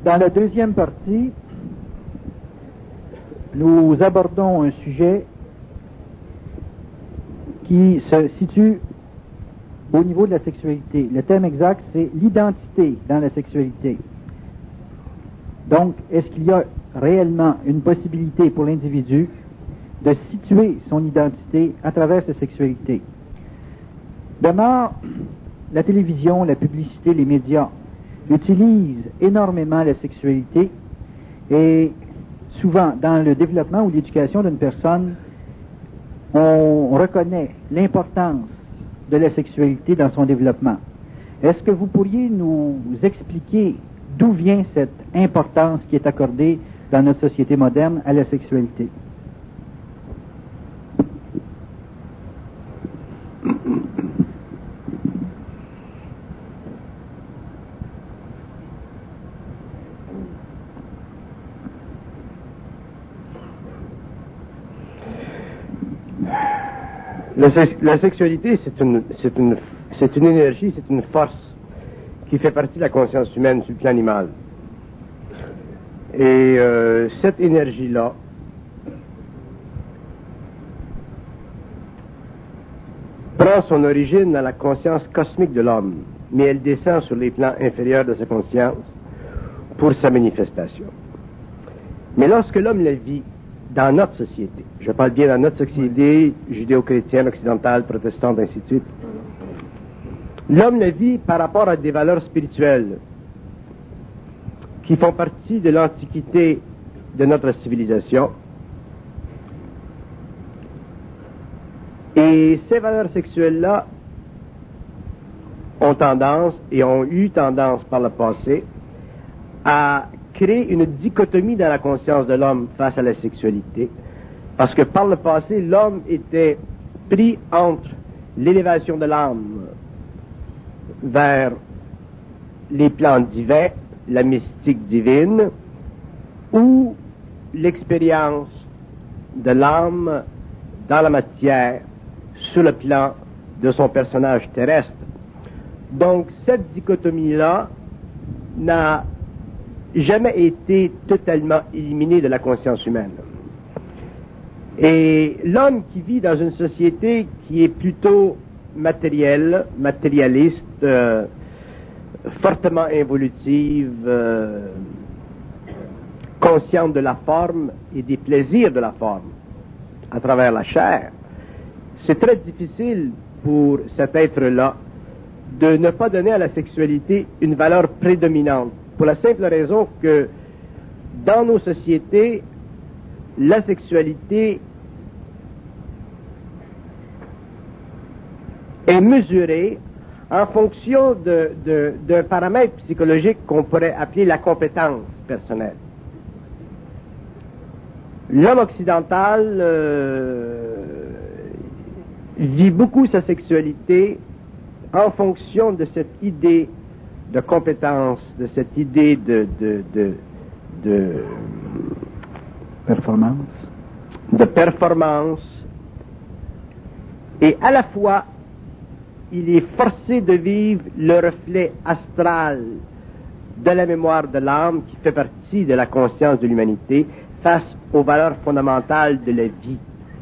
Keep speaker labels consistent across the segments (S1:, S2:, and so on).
S1: Dans la deuxième partie, nous abordons un sujet qui se situe au niveau de la sexualité. Le thème exact, c'est l'identité dans la sexualité. Donc, est-ce qu'il y a réellement une possibilité pour l'individu de situer son identité à travers sa sexualité? D'abord, la télévision, la publicité, les médias utilisent énormément la sexualité et souvent dans le développement ou l'éducation d'une personne, on reconnaît l'importance de la sexualité dans son développement. Est-ce que vous pourriez nous expliquer d'où vient cette importance qui est accordée dans notre société moderne à la sexualité?
S2: La sexualité, c'est une énergie, c'est une force qui fait partie de la conscience humaine sur le plan animal. Et cette énergie-là prend son origine dans la conscience cosmique de l'homme, mais elle descend sur les plans inférieurs de sa conscience pour sa manifestation. Mais lorsque l'homme la vit dans notre société, je parle bien dans notre société judéo-chrétienne, occidentale, protestante, ainsi de suite, l'homme la vit par rapport à des valeurs spirituelles qui font partie de l'antiquité de notre civilisation. Et ces valeurs sexuelles-là ont tendance et ont eu tendance par le passé à créer une dichotomie dans la conscience de l'homme face à la sexualité. Parce que par le passé, l'homme était pris entre l'élévation de l'âme vers les plans divins, la mystique divine, ou l'expérience de l'âme dans la matière sur le plan de son personnage terrestre. Donc cette dichotomie-là n'a jamais été totalement éliminée de la conscience humaine. Et l'homme qui vit dans une société qui est plutôt matérialiste, fortement involutive, consciente de la forme et des plaisirs de la forme à travers la chair, c'est très difficile pour cet être-là de ne pas donner à la sexualité une valeur prédominante, pour la simple raison que dans nos sociétés, la sexualité est mesurée en fonction d'un paramètre psychologique qu'on pourrait appeler la compétence personnelle. L'homme occidental vit beaucoup sa sexualité en fonction de cette idée de compétence, de cette idée de performance, et à la fois il est forcé de vivre le reflet astral de la mémoire de l'âme qui fait partie de la conscience de l'humanité face aux valeurs fondamentales de la vie.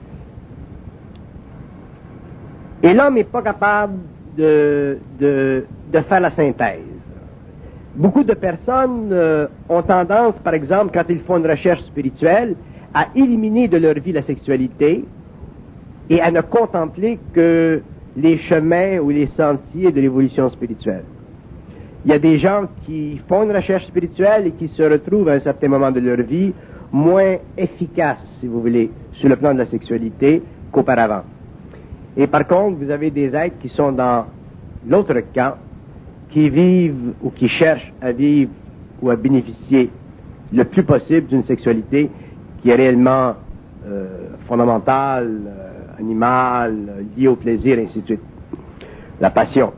S2: Et l'homme n'est pas capable de faire la synthèse. Beaucoup de personnes ont tendance, par exemple, quand ils font une recherche spirituelle, à éliminer de leur vie la sexualité et à ne contempler que les chemins ou les sentiers de l'évolution spirituelle. Il y a des gens qui font une recherche spirituelle et qui se retrouvent à un certain moment de leur vie moins efficaces, si vous voulez, sur le plan de la sexualité qu'auparavant. Et par contre, vous avez des êtres qui sont dans l'autre camp, qui vivent ou qui cherchent à vivre ou à bénéficier le plus possible d'une sexualité qui est réellement fondamentale, animale, liée au plaisir, ainsi de suite. La passion.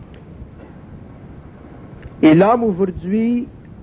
S2: Et l'homme aujourd'hui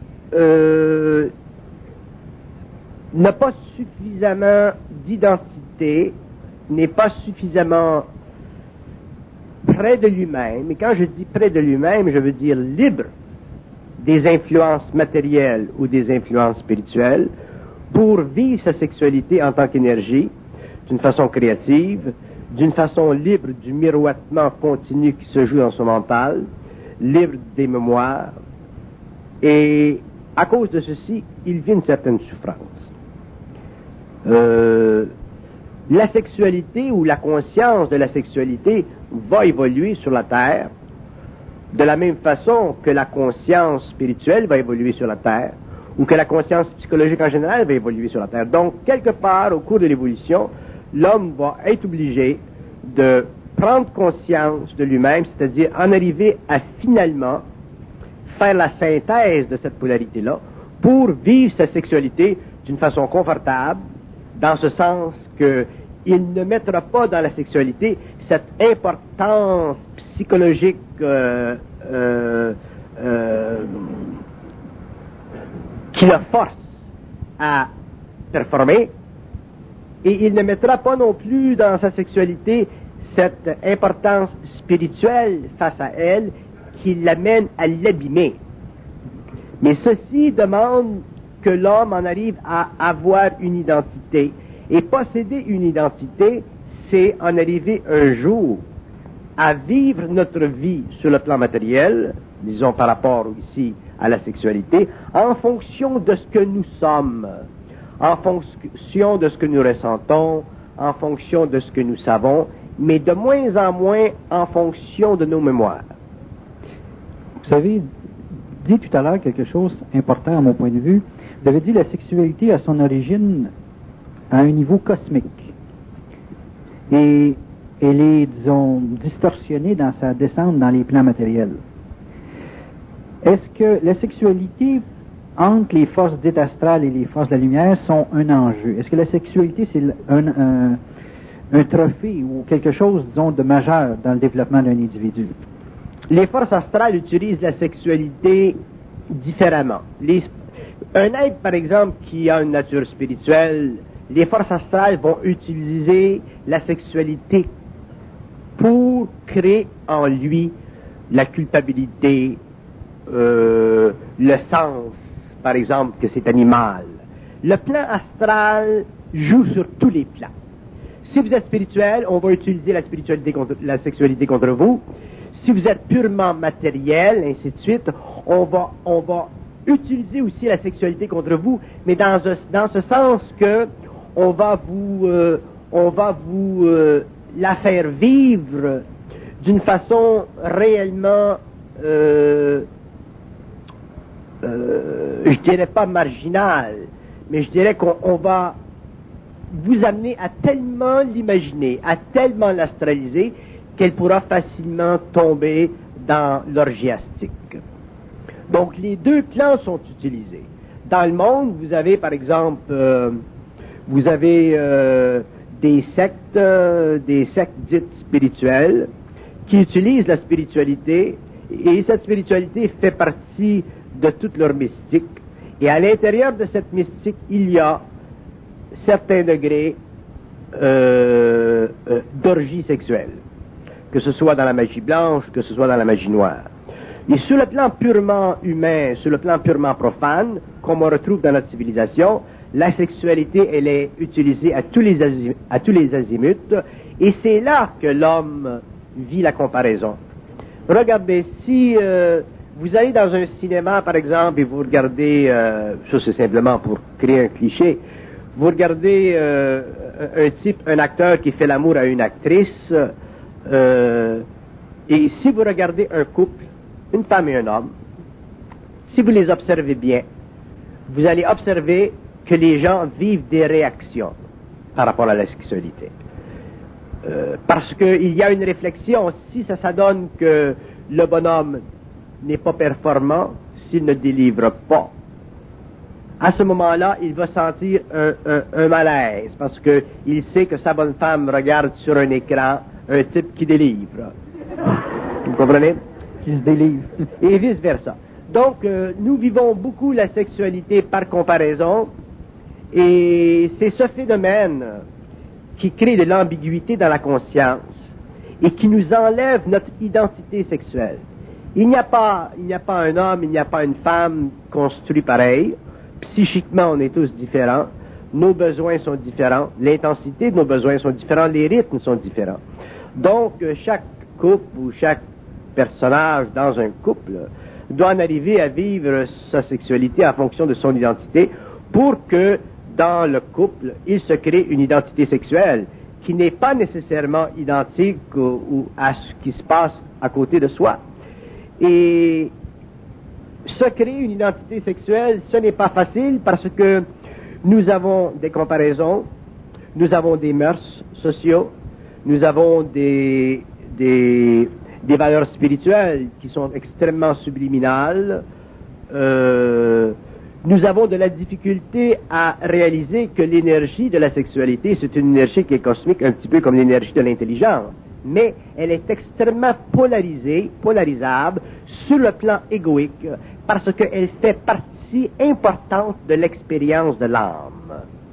S2: n'a pas suffisamment d'identité, n'est pas suffisamment près de lui-même, et quand je dis près de lui-même, je veux dire libre des influences matérielles ou des influences spirituelles pour vivre sa sexualité en tant qu'énergie, d'une façon créative, d'une façon libre du miroitement continu qui se joue dans son mental, libre des mémoires, et à cause de ceci, il vit une certaine souffrance. La sexualité ou la conscience de la sexualité va évoluer sur la Terre de la même façon que la conscience spirituelle va évoluer sur la Terre ou que la conscience psychologique en général va évoluer sur la Terre. Donc, quelque part, au cours de l'évolution, l'homme va être obligé de prendre conscience de lui-même, c'est-à-dire en arriver à finalement faire la synthèse de cette polarité-là pour vivre sa sexualité d'une façon confortable, dans ce sens qu'il ne mettra pas dans la sexualité cette importance psychologique qui le force à performer, et il ne mettra pas non plus dans sa sexualité cette importance spirituelle face à elle qui l'amène à l'abîmer. Mais ceci demande que l'homme en arrive à avoir une identité. Et posséder une identité, c'est en arriver un jour à vivre notre vie sur le plan matériel, disons par rapport ici à la sexualité, en fonction de ce que nous sommes, en fonction de ce que nous ressentons, en fonction de ce que nous savons, mais de moins en moins en fonction de nos mémoires.
S1: Vous avez dit tout à l'heure quelque chose d'important à mon point de vue. Vous avez dit que la sexualité a son origine à un niveau cosmique. Et elle est, disons, distorsionnée dans sa descente dans les plans matériels. Est-ce que la sexualité entre les forces dites astrales et les forces de la lumière sont un enjeu? Est-ce que la sexualité, c'est un trophée ou quelque chose, disons, de majeur dans le développement d'un individu?
S2: Les forces astrales utilisent la sexualité différemment. Un être, par exemple, qui a une nature spirituelle, les forces astrales vont utiliser la sexualité pour créer en lui la culpabilité, le sens, par exemple, que c'est animal. Le plan astral joue sur tous les plans. Si vous êtes spirituel, on va utiliser la sexualité contre vous. Si vous êtes purement matériel, ainsi de suite, on va utiliser aussi la sexualité contre vous, mais dans ce sens que on va vous la faire vivre d'une façon réellement, je dirais pas marginale, mais je dirais qu'on va vous amener à tellement l'imaginer, à tellement l'astraliser, qu'elle pourra facilement tomber dans l'orgiastique. Donc, les deux plans sont utilisés. Dans le monde, vous avez, par exemple, des sectes dites spirituelles qui utilisent la spiritualité, et cette spiritualité fait partie de toute leur mystique. Et à l'intérieur de cette mystique, il y a certains degrés d'orgie sexuelle, que ce soit dans la magie blanche, que ce soit dans la magie noire. Et sur le plan purement humain, sur le plan purement profane, comme on retrouve dans notre civilisation, la sexualité, elle est utilisée à tous les azimuts, et c'est là que l'homme vit la comparaison. Regardez, si vous allez dans un cinéma, par exemple, et vous regardez, ça c'est simplement pour créer un cliché, vous regardez un acteur qui fait l'amour à une actrice, et si vous regardez un couple, une femme et un homme, si vous les observez bien, vous allez observer que les gens vivent des réactions par rapport à la sexualité. Parce qu'il y a une réflexion, si ça s'adonne que le bonhomme n'est pas performant, s'il ne délivre pas, à ce moment-là, il va sentir un malaise, parce qu'il sait que sa bonne femme regarde sur un écran un type qui délivre. Vous comprenez?
S1: Qui se délivre.
S2: Et vice-versa. Donc, nous vivons beaucoup la sexualité par comparaison, et c'est ce phénomène qui crée de l'ambiguïté dans la conscience et qui nous enlève notre identité sexuelle. Il n'y a pas un homme, il n'y a pas une femme construit pareil. Psychiquement, on est tous différents. Nos besoins sont différents. L'intensité de nos besoins sont différents. Les rythmes sont différents. Donc, chaque couple ou chaque personnage dans un couple doit en arriver à vivre sa sexualité en fonction de son identité pour que, dans le couple, il se crée une identité sexuelle qui n'est pas nécessairement identique à ce qui se passe à côté de soi. Et se créer une identité sexuelle, ce n'est pas facile parce que nous avons des comparaisons, nous avons des mœurs sociaux, nous avons des valeurs spirituelles qui sont extrêmement subliminales. Nous avons de la difficulté à réaliser que l'énergie de la sexualité, c'est une énergie qui est cosmique, un petit peu comme l'énergie de l'intelligence. Mais elle est extrêmement polarisable sur le plan égoïque, parce qu'elle fait partie importante de l'expérience de l'âme.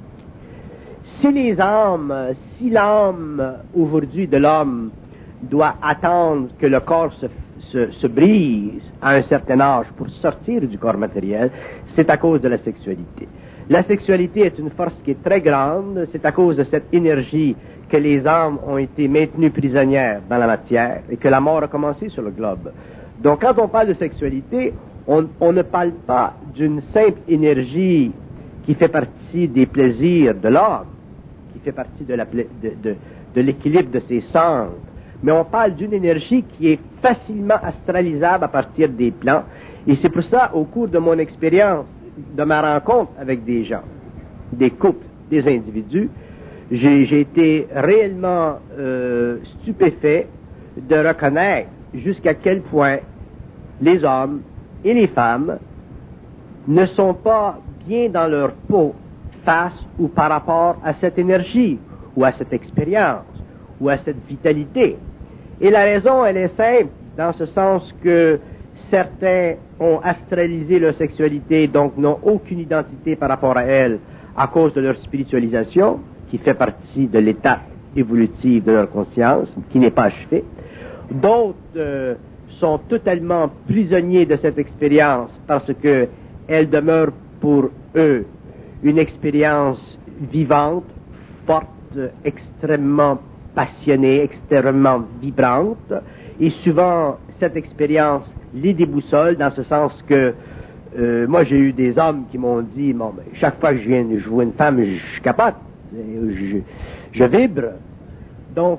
S2: Si l'âme aujourd'hui de l'homme doit attendre que le corps se brise à un certain âge pour sortir du corps matériel, c'est à cause de la sexualité. La sexualité est une force qui est très grande, c'est à cause de cette énergie que les âmes ont été maintenues prisonnières dans la matière et que la mort a commencé sur le globe. Donc quand on parle de sexualité, on ne parle pas d'une simple énergie qui fait partie des plaisirs de l'homme, qui fait partie de l'équilibre de ses centres, mais on parle d'une énergie qui est facilement astralisable à partir des plans. Et c'est pour ça, au cours de mon expérience, de ma rencontre avec des gens, des couples, des individus, j'ai été réellement stupéfait de reconnaître jusqu'à quel point les hommes et les femmes ne sont pas bien dans leur peau face ou par rapport à cette énergie, ou à cette expérience, ou à cette vitalité. Et la raison, elle est simple, dans ce sens que certains ont astralisé leur sexualité, donc n'ont aucune identité par rapport à elle à cause de leur spiritualisation, qui fait partie de l'état évolutif de leur conscience, qui n'est pas achevé. D'autres sont totalement prisonniers de cette expérience parce que elle demeure pour eux une expérience vivante, forte, extrêmement passionnée, extrêmement vibrante, et souvent cette expérience les déboussole dans ce sens que moi j'ai eu des hommes qui m'ont dit bon, ben, chaque fois que je viens jouer une femme, je capote, je vibre. Donc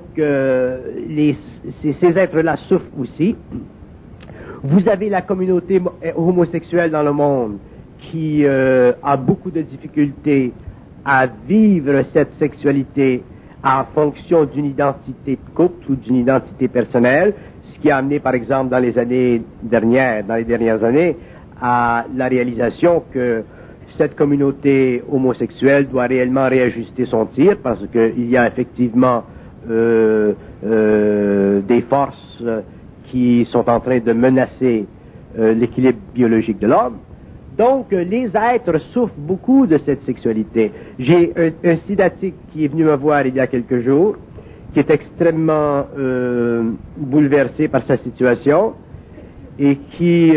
S2: ces êtres-là souffrent aussi. Vous avez la communauté homosexuelle dans le monde qui a beaucoup de difficultés à vivre cette sexualité en fonction d'une identité de couple ou d'une identité personnelle, ce qui a amené, par exemple, dans les dernières années, à la réalisation que cette communauté homosexuelle doit réellement réajuster son tir parce qu'il y a effectivement des forces qui sont en train de menacer l'équilibre biologique de l'homme. Donc, les êtres souffrent beaucoup de cette sexualité. J'ai un sidatique qui est venu me voir il y a quelques jours, qui est extrêmement bouleversé par sa situation et qui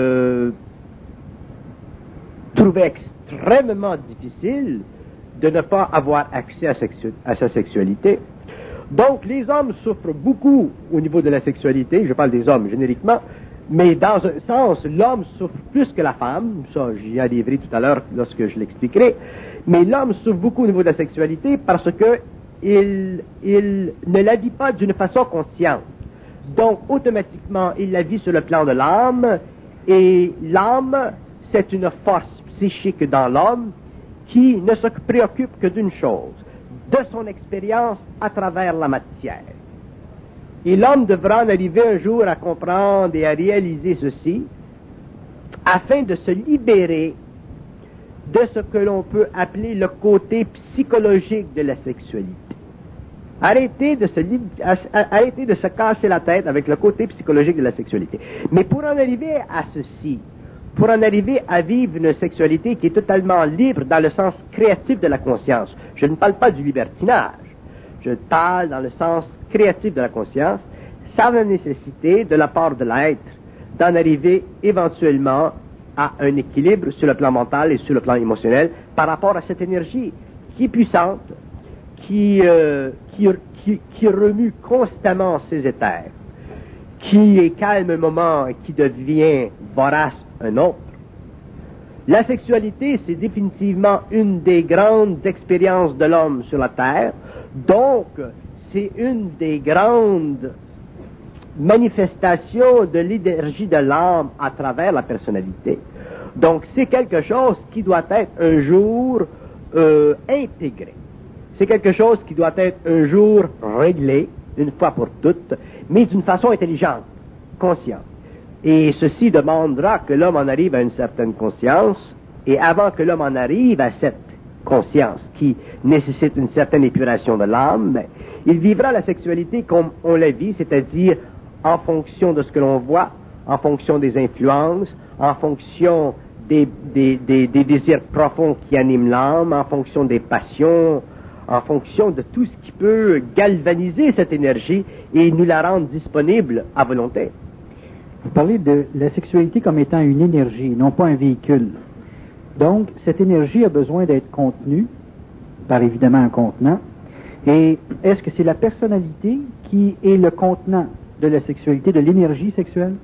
S2: trouvait extrêmement difficile de ne pas avoir accès à sa sexualité. Donc, les hommes souffrent beaucoup au niveau de la sexualité, je parle des hommes génériquement, mais dans un sens, l'homme souffre plus que la femme, ça j'y arriverai tout à l'heure lorsque je l'expliquerai, mais l'homme souffre beaucoup au niveau de la sexualité parce que il ne la vit pas d'une façon consciente. Donc, automatiquement, il la vit sur le plan de l'âme, et l'âme, c'est une force psychique dans l'homme qui ne se préoccupe que d'une chose, de son expérience à travers la matière. Et l'homme devra en arriver un jour à comprendre et à réaliser ceci, afin de se libérer de ce que l'on peut appeler le côté psychologique de la sexualité. Arrêtez de se casser la tête avec le côté psychologique de la sexualité. Mais pour en arriver à ceci, pour en arriver à vivre une sexualité qui est totalement libre dans le sens créatif de la conscience, je ne parle pas du libertinage, je parle dans le sens créatif de la conscience, ça va nécessiter de la part de l'être d'en arriver éventuellement à un équilibre sur le plan mental et sur le plan émotionnel par rapport à cette énergie qui est puissante, qui remue constamment ses éthers, qui est calme un moment et qui devient vorace un autre. La sexualité, c'est définitivement une des grandes expériences de l'homme sur la Terre, donc c'est une des grandes manifestations de l'énergie de l'âme à travers la personnalité. Donc c'est quelque chose qui doit être un jour intégré. C'est quelque chose qui doit être un jour réglé, une fois pour toutes, mais d'une façon intelligente, consciente. Et ceci demandera que l'homme en arrive à une certaine conscience, et avant que l'homme en arrive à cette conscience qui nécessite une certaine épuration de l'âme, il vivra la sexualité comme on la vit, c'est-à-dire en fonction de ce que l'on voit, en fonction des influences, en fonction des désirs profonds qui animent l'âme, en fonction des passions, en fonction de tout ce qui peut galvaniser cette énergie et nous la rendre disponible à volonté.
S1: Vous parlez de la sexualité comme étant une énergie, non pas un véhicule. Donc, cette énergie a besoin d'être contenue par évidemment un contenant. Et est-ce que c'est la personnalité qui est le contenant de la sexualité, de l'énergie sexuelle?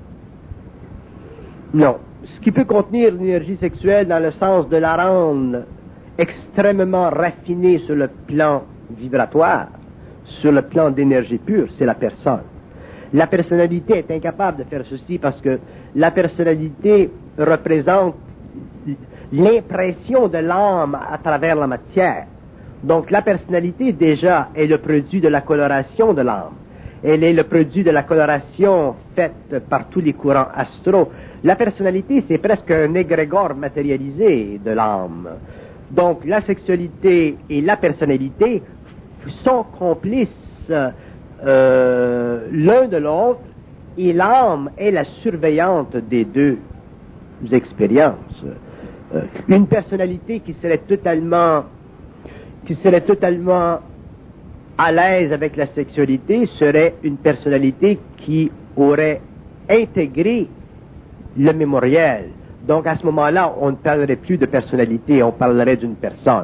S2: Non. Ce qui peut contenir l'énergie sexuelle dans le sens de la rendre extrêmement raffinée sur le plan vibratoire, sur le plan d'énergie pure, c'est la personne. La personnalité est incapable de faire ceci parce que la personnalité représente l'impression de l'âme à travers la matière. Donc la personnalité déjà est le produit de la coloration de l'âme. Elle est le produit de la coloration faite par tous les courants astraux. La personnalité, c'est presque un égrégore matérialisé de l'âme. Donc la sexualité et la personnalité sont complices l'un de l'autre, et l'âme est la surveillante des deux expériences. Une personnalité qui serait totalement à l'aise avec la sexualité serait une personnalité qui aurait intégré le mémoriel. Donc à ce moment-là, on ne parlerait plus de personnalité, on parlerait d'une personne.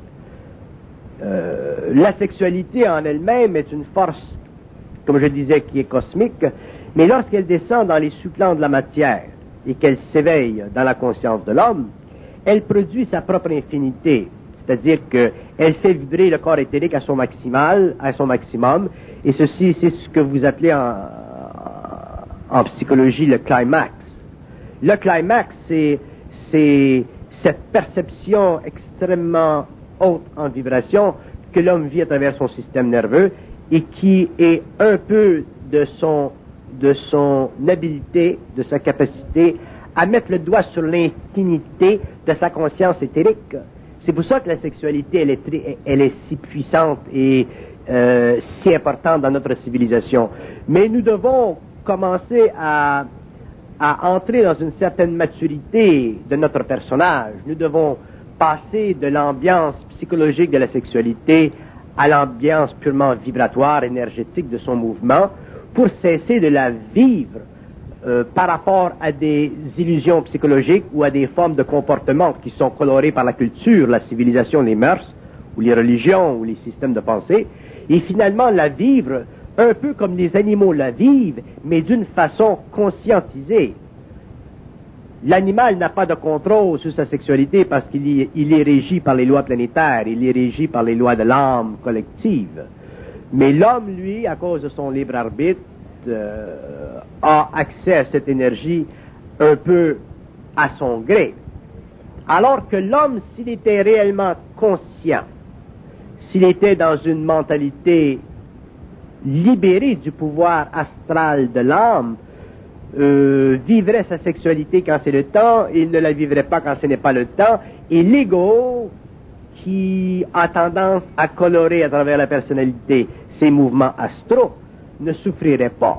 S2: La sexualité en elle-même est une force, comme je disais, qui est cosmique, mais lorsqu'elle descend dans les sous-plans de la matière et qu'elle s'éveille dans la conscience de l'homme, elle produit sa propre infinité, c'est-à-dire qu'elle fait vibrer le corps éthérique à son maximum, et ceci, c'est ce que vous appelez en psychologie le climax. Le climax, c'est cette perception extrêmement haute en vibration que l'homme vit à travers son système nerveux et qui est un peu de son habileté, de sa capacité à mettre le doigt sur l'infinité de sa conscience éthérique. C'est pour ça que la sexualité, elle est si puissante et si importante dans notre civilisation. Mais nous devons commencer à entrer dans une certaine maturité de notre personnage. Nous devons passer de l'ambiance psychologique de la sexualité à l'ambiance purement vibratoire, énergétique de son mouvement, pour cesser de la vivre par rapport à des illusions psychologiques ou à des formes de comportement qui sont colorées par la culture, la civilisation, les mœurs, ou les religions, ou les systèmes de pensée, et finalement la vivre un peu comme les animaux la vivent, mais d'une façon conscientisée. L'animal n'a pas de contrôle sur sa sexualité parce qu'il est régi par les lois planétaires, il est régi par les lois de l'âme collective. Mais l'homme, lui, à cause de son libre arbitre, a accès à cette énergie un peu à son gré. Alors que l'homme, s'il était réellement conscient, s'il était dans une mentalité libérée du pouvoir astral de l'âme, vivrait sa sexualité quand c'est le temps, il ne la vivrait pas quand ce n'est pas le temps, et l'ego, qui a tendance à colorer à travers la personnalité ses mouvements astraux, ne souffrirait pas.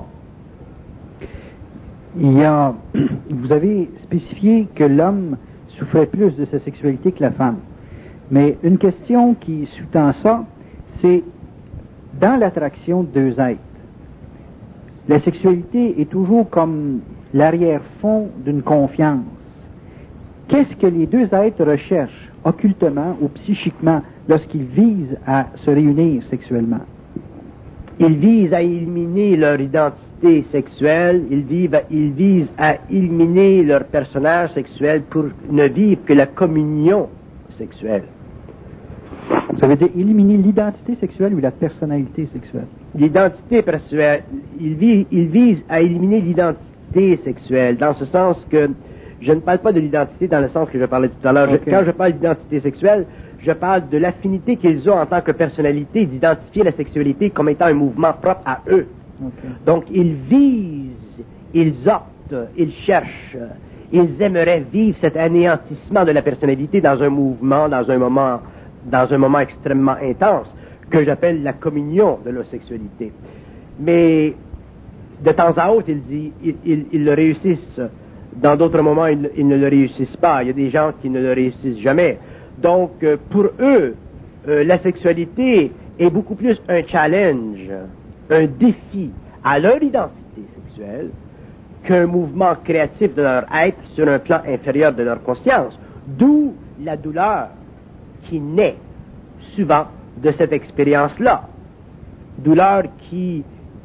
S1: Vous avez spécifié que l'homme souffrait plus de sa sexualité que la femme. Mais une question qui sous-tend ça, c'est dans l'attraction de deux êtres, la sexualité est toujours comme l'arrière-fond d'une confiance. Qu'est-ce que les deux êtres recherchent occultement ou psychiquement lorsqu'ils visent à se réunir sexuellement?
S2: Ils visent à éliminer leur identité sexuelle, ils visent à éliminer leur personnage sexuel pour ne vivre que la communion sexuelle.
S1: Ça veut dire éliminer l'identité sexuelle ou la personnalité sexuelle?
S2: L'identité sexuelle, ils visent à éliminer l'identité sexuelle, dans ce sens que je ne parle pas de l'identité dans le sens que je parlais tout à l'heure.
S1: Okay.
S2: Quand je parle d'identité sexuelle, je parle de l'affinité qu'ils ont en tant que personnalité d'identifier la sexualité comme étant un mouvement propre à eux.
S1: Okay.
S2: Donc, ils visent, ils optent, ils cherchent, ils aimeraient vivre cet anéantissement de la personnalité dans un mouvement, dans un moment extrêmement intense, que j'appelle la communion de leur sexualité. Mais, de temps à autre, ils le réussissent. Dans d'autres moments, ils ne le réussissent pas. Il y a des gens qui ne le réussissent jamais. Donc, pour eux, la sexualité est beaucoup plus un challenge, un défi à leur identité sexuelle qu'un mouvement créatif de leur être sur un plan inférieur de leur conscience. D'où la douleur qui naît souvent de cette expérience-là. Douleur qui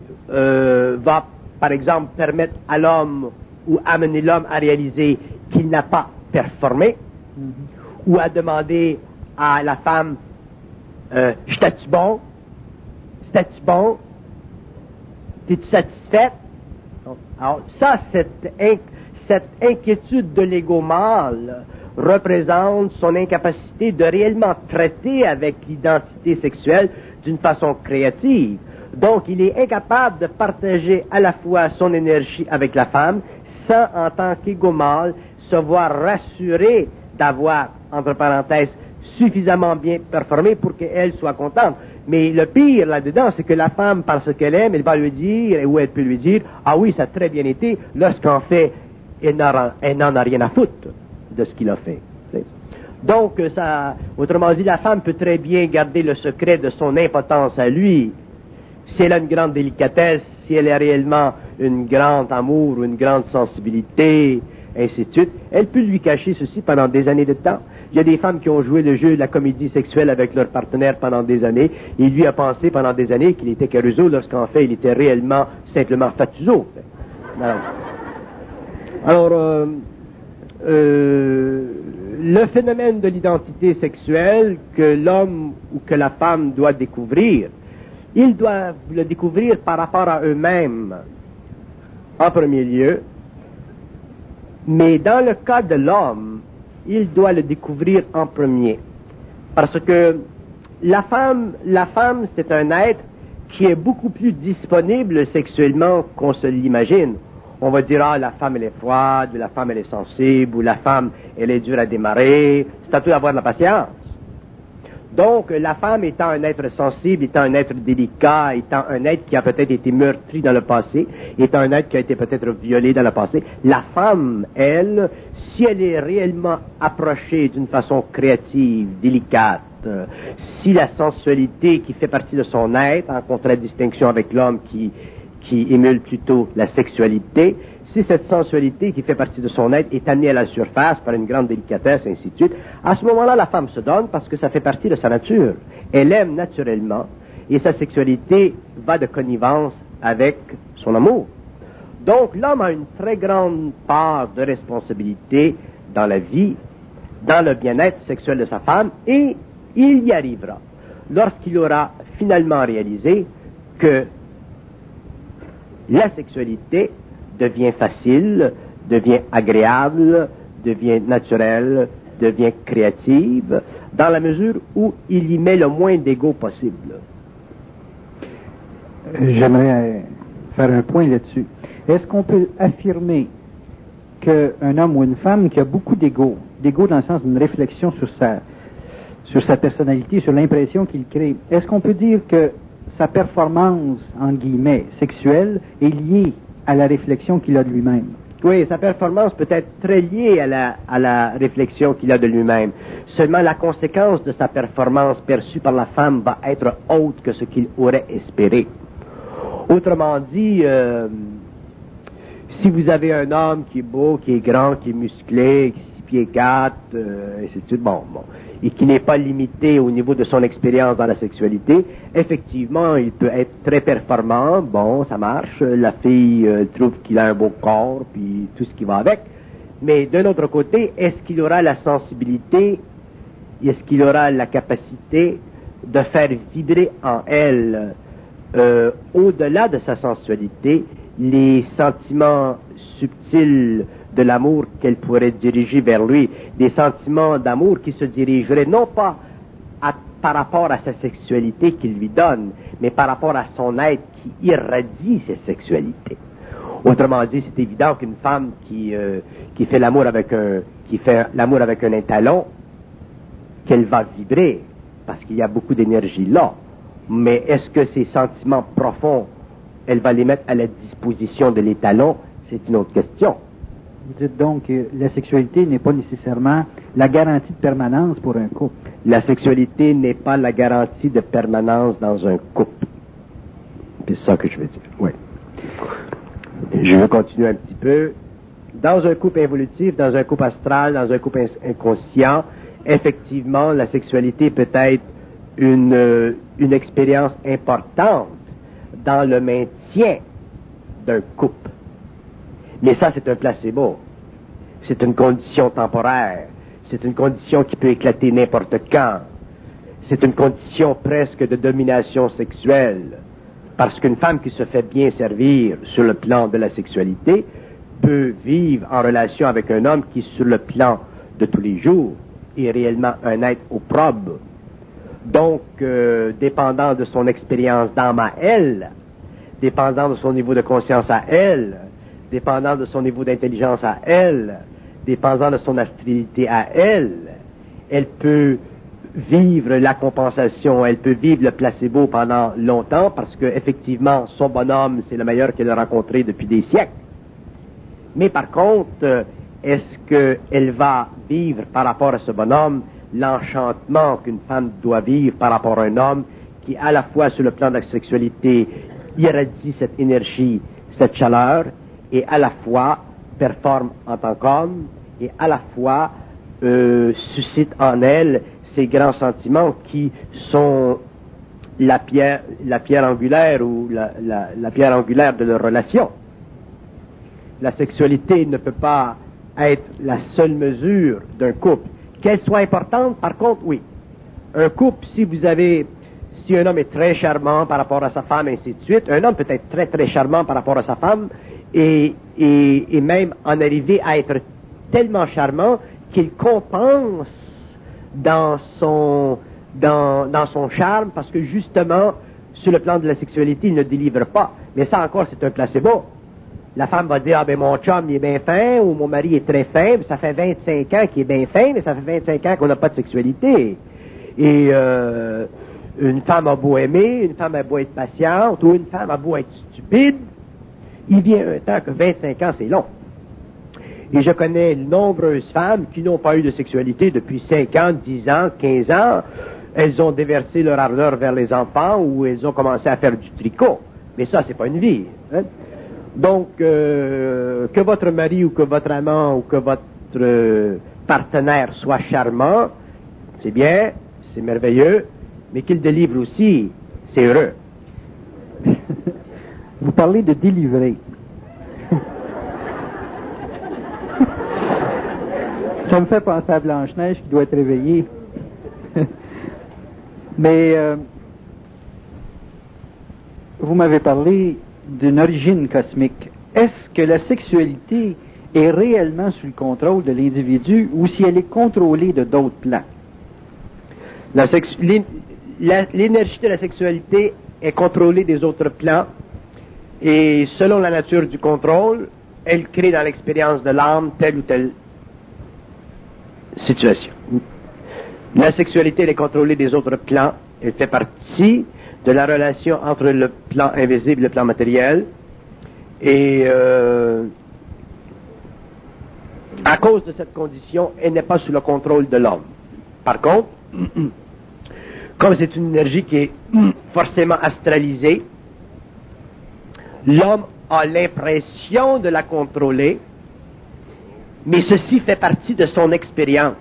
S2: va, par exemple, permettre à l'homme ou amener l'homme à réaliser qu'il n'a pas performé, ou à demander à la femme j'étais-tu bon? C'était-tu bon? T'es-tu satisfaite? Alors, ça, cette inquiétude de l'ego mâle représente son incapacité de réellement traiter avec l'identité sexuelle d'une façon créative. Donc, il est incapable de partager à la fois son énergie avec la femme sans, en tant qu'ego mâle, se voir rassuré d'avoir, entre parenthèses, suffisamment bien performé pour qu'elle soit contente. Mais le pire là-dedans, c'est que la femme, parce qu'elle aime, elle va lui dire, ou elle peut lui dire, ah oui, ça a très bien été, lorsqu'en fait, elle n'en a rien à foutre de ce qu'il a fait. Donc, ça, autrement dit, la femme peut très bien garder le secret de son impotence à lui. Si elle a une grande délicatesse, si elle a réellement une grande amour ou une grande sensibilité, ainsi de suite, elle peut lui cacher ceci pendant des années de temps. Il y a des femmes qui ont joué le jeu de la comédie sexuelle avec leur partenaire pendant des années, et lui a pensé pendant des années qu'il était Caruso, lorsqu'en fait il était réellement simplement Fatuzzo. Alors, le phénomène de l'identité sexuelle que l'homme ou que la femme doit découvrir, ils doivent le découvrir par rapport à eux-mêmes, en premier lieu, mais dans le cas de l'homme, il doit le découvrir en premier. Parce que la femme, c'est un être qui est beaucoup plus disponible sexuellement qu'on se l'imagine. On va dire, ah, la femme, elle est froide, ou la femme, elle est sensible, ou la femme, elle est dure à démarrer. C'est à tout d'avoir de la patience. Donc, la femme étant un être sensible, étant un être délicat, étant un être qui a peut-être été meurtri dans le passé, étant un être qui a été peut-être violé dans le passé, la femme, elle, si elle est réellement approchée d'une façon créative, délicate, si la sensualité qui fait partie de son être, en contradistinction avec l'homme qui émule plutôt la sexualité, si cette sensualité qui fait partie de son être est amenée à la surface par une grande délicatesse, ainsi de suite, à ce moment-là, la femme se donne parce que ça fait partie de sa nature. Elle aime naturellement et sa sexualité va de connivence avec son amour. Donc, l'homme a une très grande part de responsabilité dans la vie, dans le bien-être sexuel de sa femme, et il y arrivera lorsqu'il aura finalement réalisé que la sexualité devient facile, devient agréable, devient naturelle, devient créative, dans la mesure où il y met le moins d'ego possible.
S1: J'aimerais faire un point là-dessus. Est-ce qu'on peut affirmer qu'un homme ou une femme qui a beaucoup d'ego dans le sens d'une réflexion sur sa personnalité, sur l'impression qu'il crée, est-ce qu'on peut dire que sa performance, en guillemets, sexuelle est liée à la réflexion qu'il a de lui-même?
S2: Oui, sa performance peut être très liée à la réflexion qu'il a de lui-même. Seulement, la conséquence de sa performance perçue par la femme va être autre que ce qu'il aurait espéré. Autrement dit, Si vous avez un homme qui est beau, qui est grand, qui est musclé, qui est 6 pieds 4, et c'est tout, bon, et qui n'est pas limité au niveau de son expérience dans la sexualité, effectivement, il peut être très performant, bon, ça marche, la fille trouve qu'il a un beau corps, puis tout ce qui va avec, mais d'un autre côté, est-ce qu'il aura la sensibilité, est-ce qu'il aura la capacité de faire vibrer en elle, au-delà de sa sensualité, les sentiments subtils de l'amour qu'elle pourrait diriger vers lui, des sentiments d'amour qui se dirigeraient non pas par rapport à sa sexualité qu'il lui donne, mais par rapport à son être qui irradie cette sexualité. Autrement dit, c'est évident qu'une femme qui fait l'amour avec un étalon, qu'elle va vibrer, parce qu'il y a beaucoup d'énergie là. Mais est-ce que ces sentiments profonds, elle va les mettre à la disposition de l'étalon? C'est une autre question.
S1: Vous dites donc que la sexualité n'est pas nécessairement la garantie de permanence pour un couple.
S2: La sexualité n'est pas la garantie de permanence dans un couple. C'est ça que je veux dire. Oui. Je veux continuer un petit peu. Dans un couple involutif, dans un couple astral, dans un couple inconscient, effectivement, la sexualité peut être une expérience importante dans le maintien d'un couple. Mais ça, c'est un placebo. C'est une condition temporaire. C'est une condition qui peut éclater n'importe quand. C'est une condition presque de domination sexuelle. Parce qu'une femme qui se fait bien servir sur le plan de la sexualité peut vivre en relation avec un homme qui, sur le plan de tous les jours, est réellement un être opprobre. Donc, dépendant de son expérience d'âme à elle, dépendant de son niveau de conscience à elle, dépendant de son niveau d'intelligence à elle, dépendant de son astrilité à elle, elle peut vivre la compensation, elle peut vivre le placebo pendant longtemps parce que effectivement son bonhomme c'est le meilleur qu'elle a rencontré depuis des siècles. Mais par contre, est-ce qu'elle va vivre par rapport à ce bonhomme l'enchantement qu'une femme doit vivre par rapport à un homme qui à la fois sur le plan de la sexualité irradie cette énergie, cette chaleur, et à la fois performe en tant qu'homme, et à la fois suscite en elle ces grands sentiments qui sont la pierre angulaire ou la pierre angulaire de leur relation. La sexualité ne peut pas être la seule mesure d'un couple. Qu'elle soit importante, par contre, oui. Un couple, si un homme est très charmant par rapport à sa femme, et ainsi de suite, un homme peut être très très charmant par rapport à sa femme, et même en arriver à être tellement charmant qu'il compense dans son charme, parce que justement, sur le plan de la sexualité, il ne délivre pas. Mais ça encore, c'est un placebo. La femme va dire, ah ben mon chum, il est bien fin, ou mon mari est très fin, mais ça fait 25 ans qu'il est bien fin, mais ça fait 25 ans qu'on n'a pas de sexualité. Et une femme a beau aimer, une femme a beau être patiente, ou une femme a beau être stupide, il vient un temps que 25 ans, c'est long. Et je connais de nombreuses femmes qui n'ont pas eu de sexualité depuis 5 ans, 10 ans, 15 ans. Elles ont déversé leur ardeur vers les enfants ou elles ont commencé à faire du tricot. Mais ça, c'est pas une vie. Hein? Donc, que votre mari ou que votre amant ou que votre partenaire soit charmant, c'est bien, c'est merveilleux, mais qu'il délivre aussi, c'est heureux.
S1: Vous parlez de délivrer. Ça me fait penser à Blanche-Neige qui doit être réveillée. Mais vous m'avez parlé d'une origine cosmique. Est-ce que la sexualité est réellement sous le contrôle de l'individu ou si elle est contrôlée de d'autres plans?
S2: L'énergie de la sexualité est contrôlée des autres plans et selon la nature du contrôle, elle crée dans l'expérience de l'âme telle ou telle situation. La sexualité elle est contrôlée des autres plans, elle fait partie de la relation entre le plan invisible et le plan matériel et à cause de cette condition, elle n'est pas sous le contrôle de l'homme. Par contre, comme c'est une énergie qui est forcément astralisée, l'homme a l'impression de la contrôler, mais ceci fait partie de son expérience.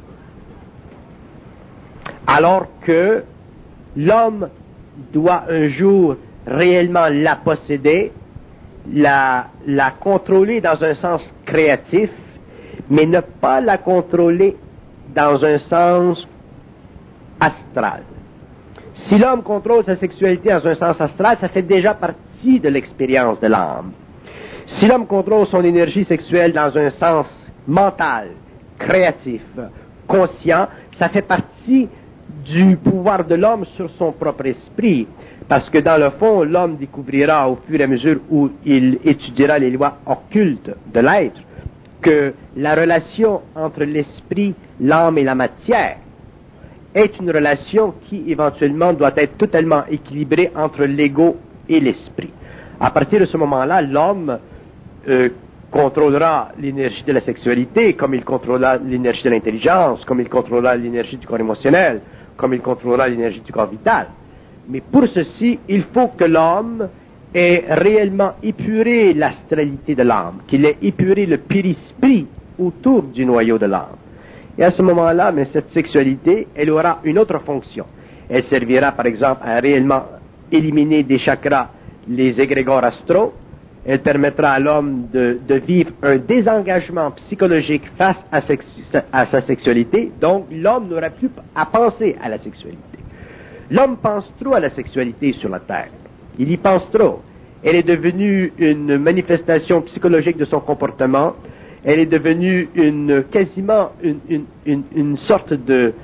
S2: Alors que l'homme doit un jour réellement la posséder, la contrôler dans un sens créatif, mais ne pas la contrôler dans un sens astral. Si l'homme contrôle sa sexualité dans un sens astral, ça fait déjà partie de l'expérience de l'âme. Si l'homme contrôle son énergie sexuelle dans un sens mental, créatif, conscient, ça fait partie du pouvoir de l'homme sur son propre esprit. Parce que dans le fond, l'homme découvrira au fur et à mesure où il étudiera les lois occultes de l'être que la relation entre l'esprit, l'âme et la matière est une relation qui éventuellement doit être totalement équilibrée entre l'ego et l'esprit. À partir de ce moment-là, l'homme contrôlera l'énergie de la sexualité comme il contrôlera l'énergie de l'intelligence, comme il contrôlera l'énergie du corps émotionnel, comme il contrôlera l'énergie du corps vital. Mais pour ceci, il faut que l'homme ait réellement épuré l'astralité de l'âme, qu'il ait épuré le périsprit autour du noyau de l'âme. Et à ce moment-là, mais cette sexualité, elle aura une autre fonction. Elle servira, par exemple, à réellement éliminer des chakras les égrégores astraux. Elle permettra à l'homme de vivre un désengagement psychologique face à sa sexualité. Donc, l'homme n'aura plus à penser à la sexualité. L'homme pense trop à la sexualité sur la Terre. Il y pense trop. Elle est devenue une manifestation psychologique de son comportement. Elle est devenue quasiment une sorte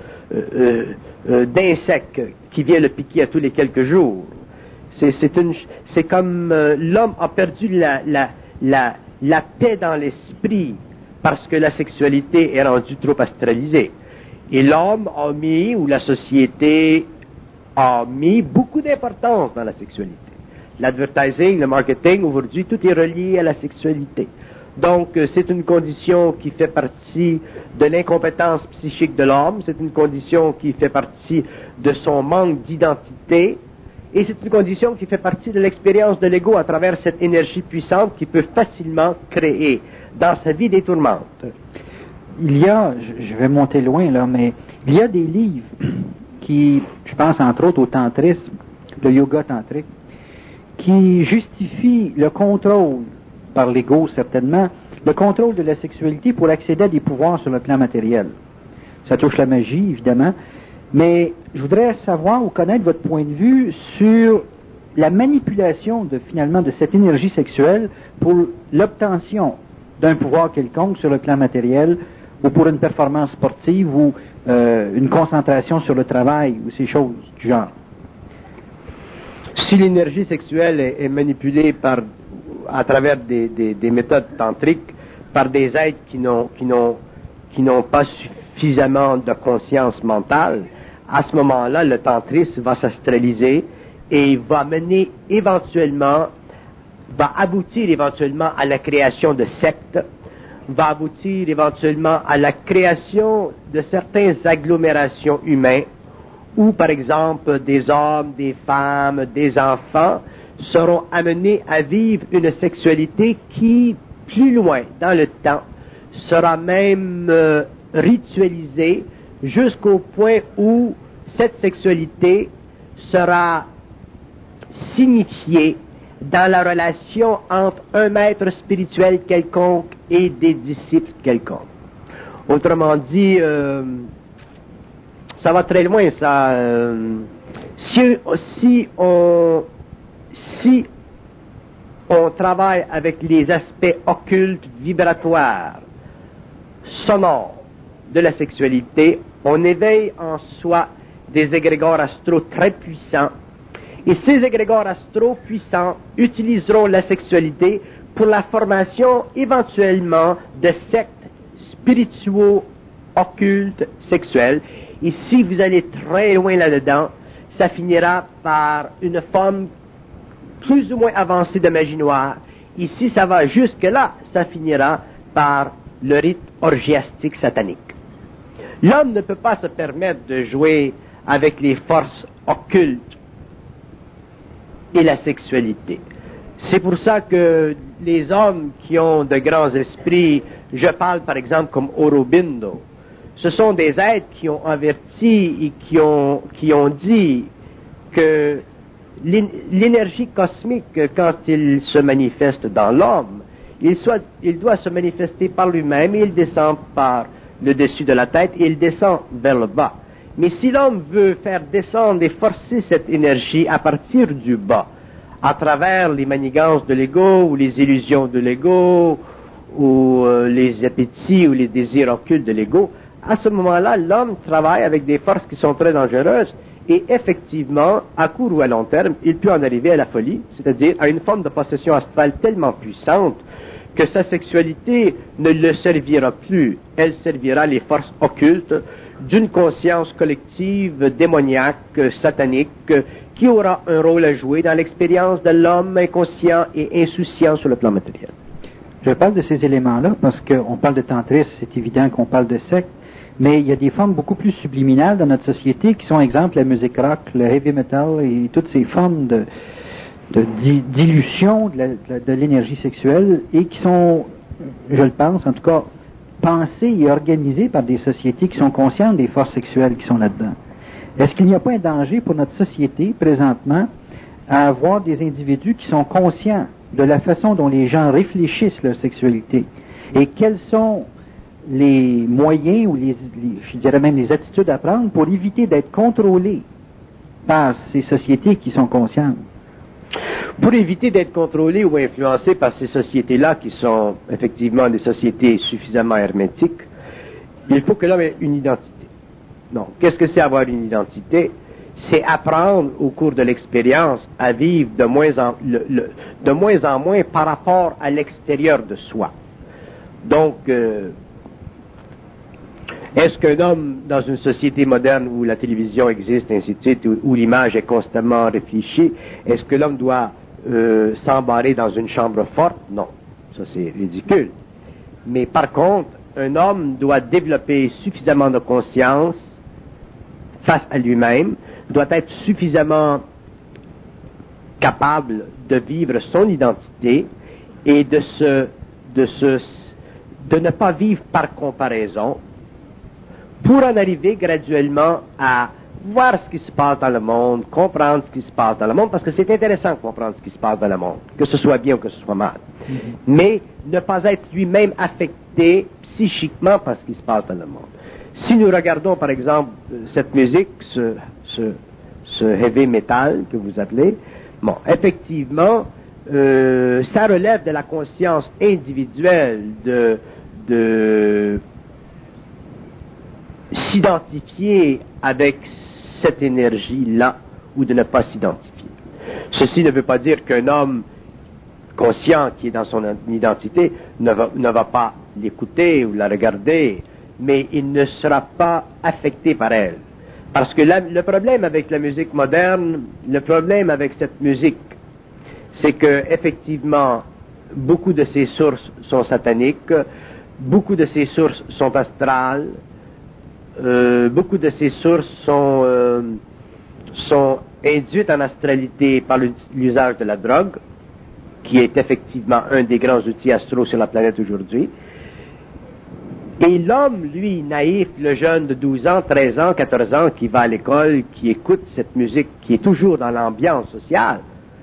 S2: d'insecte qui vient le piquer à tous les quelques jours. C'est comme l'homme a perdu la paix dans l'esprit parce que la sexualité est rendue trop astralisée. Et l'homme a mis, ou la société a mis beaucoup d'importance dans la sexualité. L'advertising, le marketing, aujourd'hui, tout est relié à la sexualité. Donc, c'est une condition qui fait partie de l'incompétence psychique de l'homme, c'est une condition qui fait partie de son manque d'identité, et c'est une condition qui fait partie de l'expérience de l'ego à travers cette énergie puissante qui peut facilement créer dans sa vie des tourmentes.
S1: Il y a, je vais monter loin là, mais il y a des livres qui, je pense entre autres au tantrisme, le yoga tantrique, qui justifient le contrôle par l'ego certainement, le contrôle de la sexualité pour accéder à des pouvoirs sur le plan matériel. Ça touche la magie, évidemment, mais je voudrais savoir ou connaître votre point de vue sur la manipulation finalement de cette énergie sexuelle pour l'obtention d'un pouvoir quelconque sur le plan matériel ou pour une performance sportive ou une concentration sur le travail ou ces choses du genre.
S2: Si l'énergie sexuelle est manipulée à travers des méthodes tantriques par des êtres qui n'ont pas suffisamment de conscience mentale, à ce moment-là, le tantrisme va s'astraliser et va aboutir éventuellement à la création de sectes, va aboutir éventuellement à la création de certaines agglomérations humaines où, par exemple, des hommes, des femmes, des enfants seront amenés à vivre une sexualité qui, plus loin dans le temps, sera même ritualisée jusqu'au point où cette sexualité sera signifiée dans la relation entre un maître spirituel quelconque et des disciples quelconques. Autrement dit, ça va très loin, ça. Si on travaille avec les aspects occultes, vibratoires, sonores de la sexualité, on éveille en soi des égrégores astraux très puissants. Et ces égrégores astraux puissants utiliseront la sexualité pour la formation éventuellement de sectes spirituaux, occultes, sexuels. Et si vous allez très loin là-dedans, ça finira par une forme plus ou moins avancée de magie noire. Et si ça va jusque-là, ça finira par le rite orgiastique satanique. L'homme ne peut pas se permettre de jouer avec les forces occultes et la sexualité. C'est pour ça que les hommes qui ont de grands esprits, je parle par exemple comme Aurobindo, ce sont des êtres qui ont averti et qui ont dit que l'énergie cosmique, quand il se manifeste dans l'homme, il doit se manifester par lui-même et il descend par le dessus de la tête et il descend vers le bas. Mais si l'homme veut faire descendre et forcer cette énergie à partir du bas, à travers les manigances de l'ego ou les illusions de l'ego ou les appétits ou les désirs occultes de l'ego, à ce moment-là, l'homme travaille avec des forces qui sont très dangereuses et effectivement, à court ou à long terme, il peut en arriver à la folie, c'est-à-dire à une forme de possession astrale tellement puissante que sa sexualité ne le servira plus. Elle servira les forces occultes d'une conscience collective, démoniaque, satanique, qui aura un rôle à jouer dans l'expérience de l'homme inconscient et insouciant sur le plan matériel.
S1: Je parle de ces éléments-là parce qu'on parle de tantrisme, c'est évident qu'on parle de secte, mais il y a des formes beaucoup plus subliminales dans notre société qui sont, exemple, la musique rock, le heavy metal et toutes ces formes d'illusion de l'énergie sexuelle et qui sont, je le pense, en tout cas, pensées et organisées par des sociétés qui sont conscientes des forces sexuelles qui sont là-dedans. Est-ce qu'il n'y a pas un danger pour notre société, présentement, à avoir des individus qui sont conscients de la façon dont les gens réfléchissent leur sexualité et quels sont les moyens ou je dirais même les attitudes à prendre pour éviter d'être contrôlés par ces sociétés qui sont conscientes?
S2: Pour éviter d'être contrôlés ou influencés par ces sociétés-là qui sont effectivement des sociétés suffisamment hermétiques, il faut que l'homme ait une identité. Non. Qu'est-ce que c'est avoir une identité? C'est apprendre au cours de l'expérience à vivre de moins en moins par rapport à l'extérieur de soi. Donc, est-ce qu'un homme, dans une société moderne où la télévision existe, ainsi de suite, où l'image est constamment réfléchie, est-ce que l'homme doit s'embarrer dans une chambre forte? Non. Ça, c'est ridicule. Mais par contre, un homme doit développer suffisamment de conscience face à lui-même, doit être suffisamment capable de vivre son identité et de ne pas vivre par comparaison pour en arriver graduellement à voir ce qui se passe dans le monde, comprendre ce qui se passe dans le monde, parce que c'est intéressant de comprendre ce qui se passe dans le monde, que ce soit bien ou que ce soit mal. Mais ne pas être lui-même affecté psychiquement par ce qui se passe dans le monde. Si nous regardons, par exemple, cette musique, ce heavy metal que vous appelez, bon, effectivement, ça relève de la conscience individuelle de s'identifier avec cette énergie-là ou de ne pas s'identifier. Ceci ne veut pas dire qu'un homme conscient qui est dans son identité ne va pas l'écouter ou la regarder, mais il ne sera pas affecté par elle. Parce que le problème avec la musique moderne, le problème avec cette musique, c'est que effectivement, beaucoup de ses sources sont sataniques, beaucoup de ses sources sont astrales, beaucoup de ces sources sont induites en astralité par l'usage de la drogue, qui est effectivement un des grands outils astraux sur la planète aujourd'hui. Et l'homme, lui, naïf, le jeune de 12 ans, 13 ans, 14 ans, qui va à l'école, qui écoute cette musique, qui est toujours dans l'ambiance sociale,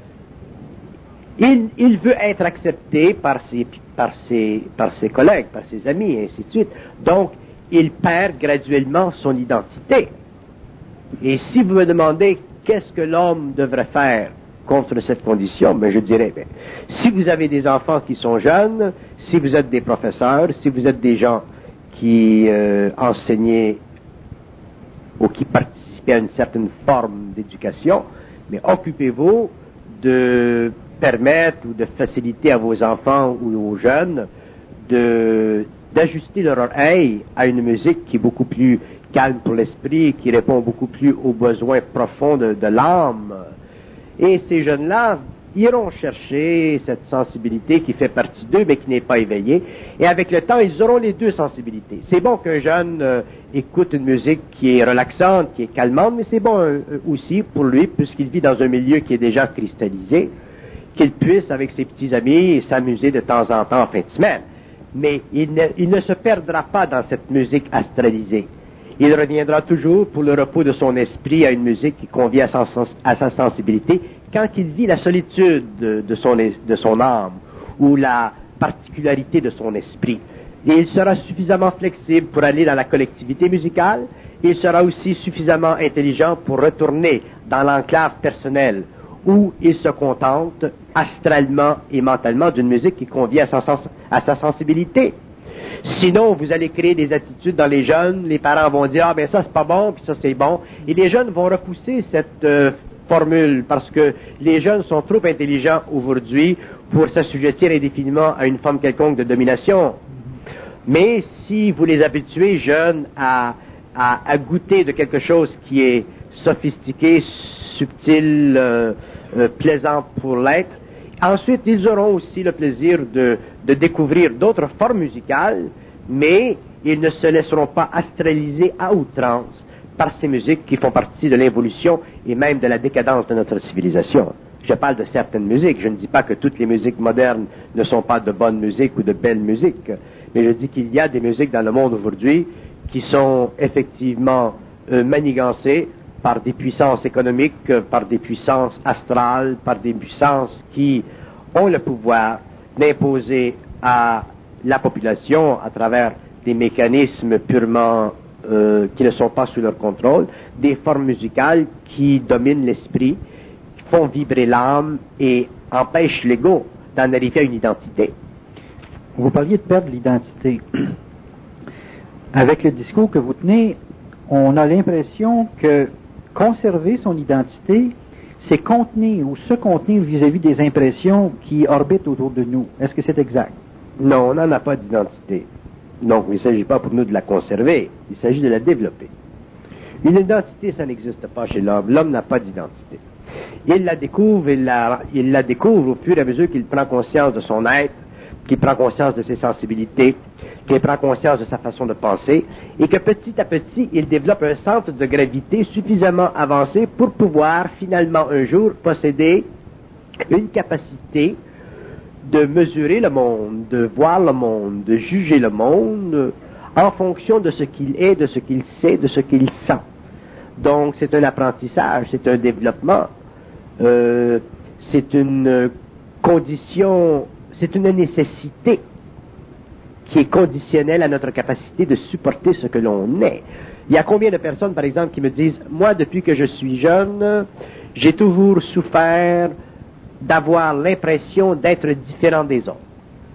S2: il veut être accepté par ses collègues, par ses amis, et ainsi de suite. Donc, il perd graduellement son identité. Et si vous me demandez qu'est-ce que l'homme devrait faire contre cette condition, ben je dirais, si vous avez des enfants qui sont jeunes, si vous êtes des professeurs, si vous êtes des gens qui enseignaient ou qui participaient à une certaine forme d'éducation, mais occupez-vous de permettre ou de faciliter à vos enfants ou aux jeunes d'ajuster leur oreille à une musique qui est beaucoup plus calme pour l'esprit, qui répond beaucoup plus aux besoins profonds de l'âme. Et ces jeunes-là iront chercher cette sensibilité qui fait partie d'eux, mais qui n'est pas éveillée. Et avec le temps, ils auront les deux sensibilités. C'est bon qu'un jeune écoute une musique qui est relaxante, qui est calmante, mais c'est bon aussi pour lui, puisqu'il vit dans un milieu qui est déjà cristallisé, qu'il puisse, avec ses petits amis, s'amuser de temps en temps en fin de semaine. Mais il ne se perdra pas dans cette musique astralisée. Il reviendra toujours pour le repos de son esprit à une musique qui convient à sa sensibilité quand il vit la solitude de son âme ou la particularité de son esprit. Et il sera suffisamment flexible pour aller dans la collectivité musicale. Il sera aussi suffisamment intelligent pour retourner dans l'enclave personnelle où il se contente astralement et mentalement d'une musique qui convient à sa sensibilité. Sinon, vous allez créer des attitudes dans les jeunes, les parents vont dire « Ah, ben ça c'est pas bon, puis ça c'est bon », et les jeunes vont repousser cette formule, parce que les jeunes sont trop intelligents aujourd'hui pour s'assujettir indéfiniment à une forme quelconque de domination. Mais si vous les habituez, jeunes, à goûter de quelque chose qui est sophistiqué, subtil, plaisant pour l'être, ensuite ils auront aussi le plaisir de découvrir d'autres formes musicales, mais ils ne se laisseront pas astraliser à outrance par ces musiques qui font partie de l'évolution et même de la décadence de notre civilisation. Je parle de certaines musiques, je ne dis pas que toutes les musiques modernes ne sont pas de bonnes musiques ou de belles musiques, mais je dis qu'il y a des musiques dans le monde aujourd'hui qui sont effectivement manigancées par des puissances économiques, par des puissances astrales, par des puissances qui ont le pouvoir d'imposer à la population, à travers des mécanismes purement qui ne sont pas sous leur contrôle, des formes musicales qui dominent l'esprit, font vibrer l'âme et empêchent l'ego d'en arriver à une identité.
S1: Vous parliez de perdre l'identité. Avec le discours que vous tenez, on a l'impression que conserver son identité, c'est contenir ou se contenir vis-à-vis des impressions qui orbitent autour de nous. Est-ce que c'est exact?
S2: Non, on n'en a pas d'identité. Donc, il ne s'agit pas pour nous de la conserver, il s'agit de la développer. Une identité, ça n'existe pas chez l'homme. L'homme n'a pas d'identité. Il la découvre, il la découvre au fur et à mesure qu'il prend conscience de son être, qu'il prend conscience de ses sensibilités, qu'il prend conscience de sa façon de penser, et que petit à petit, il développe un centre de gravité suffisamment avancé pour pouvoir finalement un jour posséder une capacité de mesurer le monde, de voir le monde, de juger le monde en fonction de ce qu'il est, de ce qu'il sait, de ce qu'il sent. Donc, c'est un apprentissage, c'est un développement, c'est une condition, c'est une nécessité qui est conditionnelle à notre capacité de supporter ce que l'on est. Il y a combien de personnes, par exemple, qui me disent « Moi, depuis que je suis jeune, j'ai toujours souffert d'avoir l'impression d'être différent des autres. »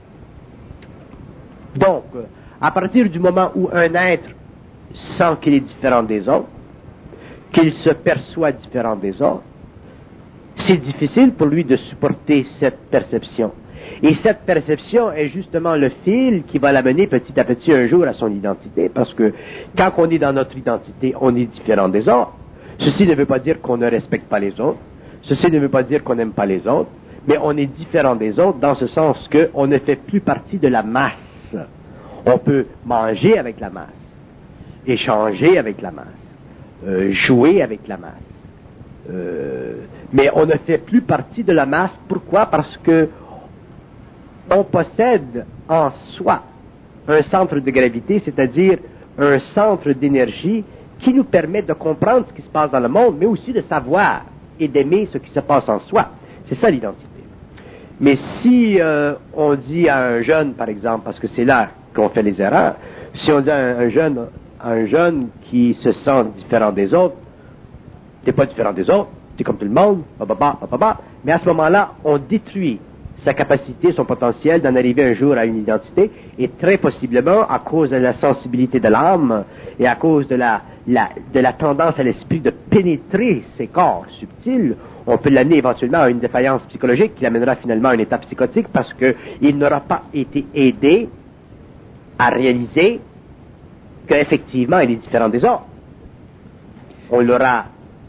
S2: Donc, à partir du moment où un être sent qu'il est différent des autres, qu'il se perçoit différent des autres, c'est difficile pour lui de supporter cette perception. Et cette perception est justement le fil qui va l'amener petit à petit un jour à son identité, parce que quand on est dans notre identité, on est différent des autres. Ceci ne veut pas dire qu'on ne respecte pas les autres, ceci ne veut pas dire qu'on n'aime pas les autres, mais on est différent des autres dans ce sens qu'on ne fait plus partie de la masse. On peut manger avec la masse, échanger avec la masse, jouer avec la masse. Mais on ne fait plus partie de la masse. Pourquoi? Parce que on possède en soi un centre de gravité, c'est-à-dire un centre d'énergie qui nous permet de comprendre ce qui se passe dans le monde, mais aussi de savoir et d'aimer ce qui se passe en soi. C'est ça l'identité. Mais si on dit à un jeune, par exemple, parce que c'est là qu'on fait les erreurs, si on dit à un jeune qui se sent différent des autres, t'es pas différent des autres, t'es comme tout le monde, mais à ce moment-là, on détruit sa capacité, son potentiel d'en arriver un jour à une identité, et très possiblement, à cause de la sensibilité de l'âme, et à cause de la tendance à l'esprit de pénétrer ces corps subtils, on peut l'amener éventuellement à une défaillance psychologique qui l'amènera finalement à un état psychotique parce qu'il n'aura pas été aidé à réaliser qu'effectivement il est différent des autres. On aura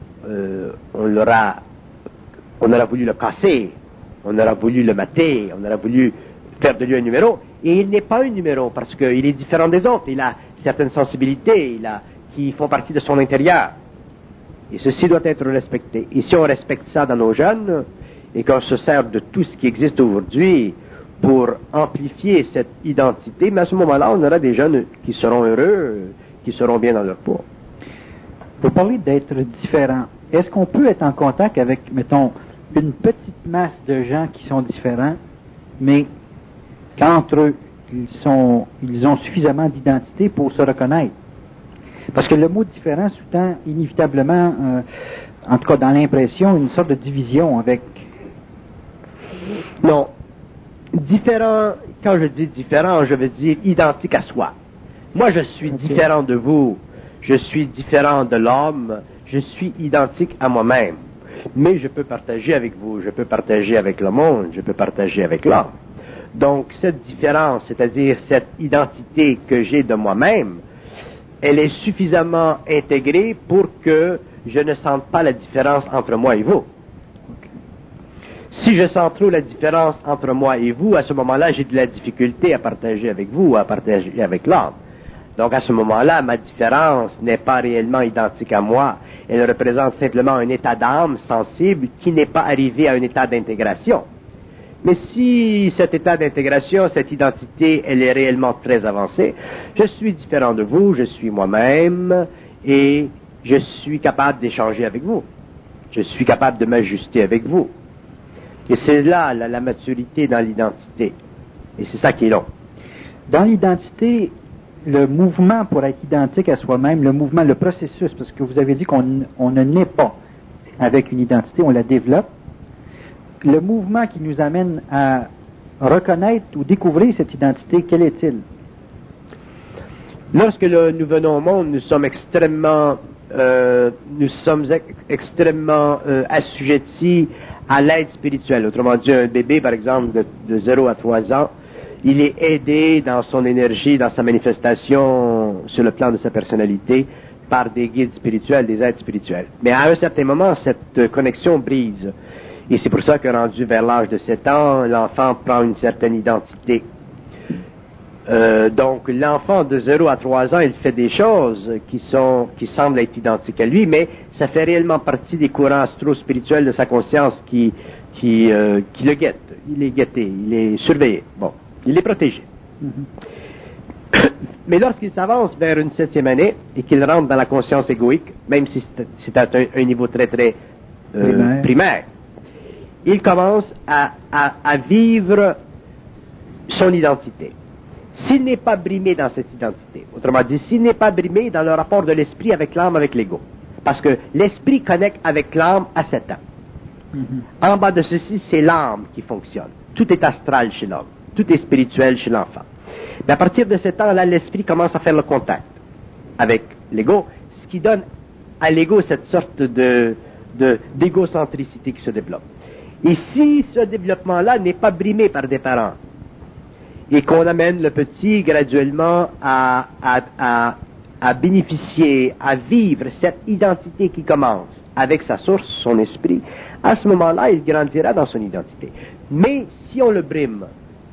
S2: voulu le casser, on aura voulu le mater, on aura voulu faire de lui un numéro, et il n'est pas un numéro parce qu'il est différent des autres, il a certaines sensibilités qui font partie de son intérieur. Et ceci doit être respecté. Et si on respecte ça dans nos jeunes, et qu'on se sert de tout ce qui existe aujourd'hui pour amplifier cette identité, mais à ce moment-là, on aura des jeunes qui seront heureux, qui seront bien dans leur peau.
S1: Vous parlez d'être différent. Est-ce qu'on peut être en contact avec, mettons, une petite masse de gens qui sont différents, mais qu'entre eux, ils ont suffisamment d'identité pour se reconnaître? Parce que le mot différent sous-tend inévitablement, en tout cas dans l'impression, une sorte de division avec...
S2: Non. Différent, quand je dis différent, je veux dire identique à soi. Moi, je suis différent de vous. Je suis différent de l'homme. Je suis identique à moi-même. Mais je peux partager avec vous. Je peux partager avec le monde. Je peux partager avec l'homme. Donc, cette différence, c'est-à-dire cette identité que j'ai de moi-même, elle est suffisamment intégrée pour que je ne sente pas la différence entre moi et vous. Si je sens trop la différence entre moi et vous, à ce moment-là, j'ai de la difficulté à partager avec vous, à partager avec l'homme. Donc, à ce moment-là, ma différence n'est pas réellement identique à moi. Elle représente simplement un état d'âme sensible qui n'est pas arrivé à un état d'intégration. Mais si cet état d'intégration, cette identité, elle est réellement très avancée, je suis différent de vous, je suis moi-même, et je suis capable d'échanger avec vous. Je suis capable de m'ajuster avec vous. Et c'est là la maturité dans l'identité. Et c'est ça qui est long.
S1: Dans l'identité, le mouvement pour être identique à soi-même, le mouvement, le processus, parce que vous avez dit qu'on ne naît pas avec une identité, on la développe. Le mouvement qui nous amène à reconnaître ou découvrir cette identité, quel est-il?
S2: Lorsque nous venons au monde, nous sommes extrêmement assujettis à l'aide spirituelle. Autrement dit, un bébé, par exemple, de 0 à 3 ans, il est aidé dans son énergie, dans sa manifestation sur le plan de sa personnalité par des guides spirituels, des aides spirituelles. Mais à un certain moment, cette connexion brise. Et c'est pour ça que rendu vers l'âge de 7 ans, l'enfant prend une certaine identité. Donc, l'enfant de 0 à 3 ans, il fait des choses qui semblent être identiques à lui, mais ça fait réellement partie des courants astro-spirituels de sa conscience qui le guettent. Il est guetté, il est surveillé. Bon, il est protégé. Mm-hmm. Mais lorsqu'il s'avance vers une 7e année et qu'il rentre dans la conscience égoïque, même si c'est à un niveau très, très primaire, il commence à vivre son identité. S'il n'est pas brimé dans cette identité, autrement dit, s'il n'est pas brimé dans le rapport de l'esprit avec l'âme, avec l'ego, parce que l'esprit connecte avec l'âme à 7 ans. Mm-hmm. En bas de ceci, c'est l'âme qui fonctionne. Tout est astral chez l'homme, tout est spirituel chez l'enfant. Mais à partir de 7 ans, là, l'esprit commence à faire le contact avec l'ego, ce qui donne à l'ego cette sorte d'égocentricité qui se développe. Et si ce développement-là n'est pas brimé par des parents, et qu'on amène le petit graduellement à bénéficier, à vivre cette identité qui commence avec sa source, son esprit, à ce moment-là, il grandira dans son identité. Mais si on le brime,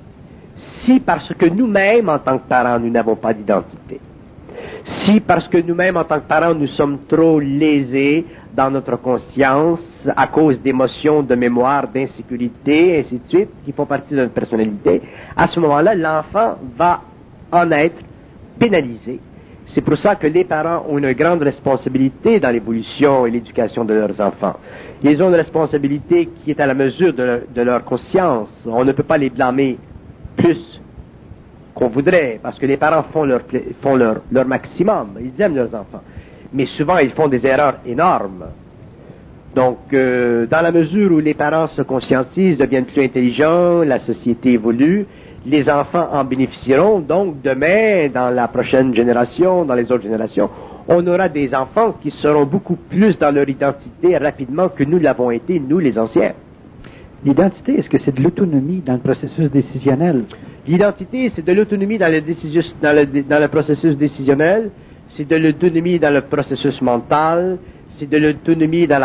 S2: si parce que nous-mêmes, en tant que parents, nous n'avons pas d'identité, si parce que nous-mêmes, en tant que parents, nous sommes trop lésés dans notre conscience à cause d'émotions, de mémoire, d'insécurité, ainsi de suite, qui font partie de notre personnalité, à ce moment-là, l'enfant va en être pénalisé. C'est pour ça que les parents ont une grande responsabilité dans l'évolution et l'éducation de leurs enfants. Ils ont une responsabilité qui est à la mesure de leur conscience. On ne peut pas les blâmer plus qu'on voudrait, parce que les parents font leur maximum. Ils aiment leurs enfants. Mais souvent, ils font des erreurs énormes. Donc, dans la mesure où les parents se conscientisent, deviennent plus intelligents, la société évolue, les enfants en bénéficieront. Donc, demain, dans la prochaine génération, dans les autres générations, on aura des enfants qui seront beaucoup plus dans leur identité rapidement que nous l'avons été, nous, les anciens.
S1: L'identité, est-ce que c'est de l'autonomie dans le processus décisionnel?
S2: L'identité, c'est de l'autonomie dans le processus décisionnel, c'est de l'autonomie dans le processus mental, c'est de l'autonomie dans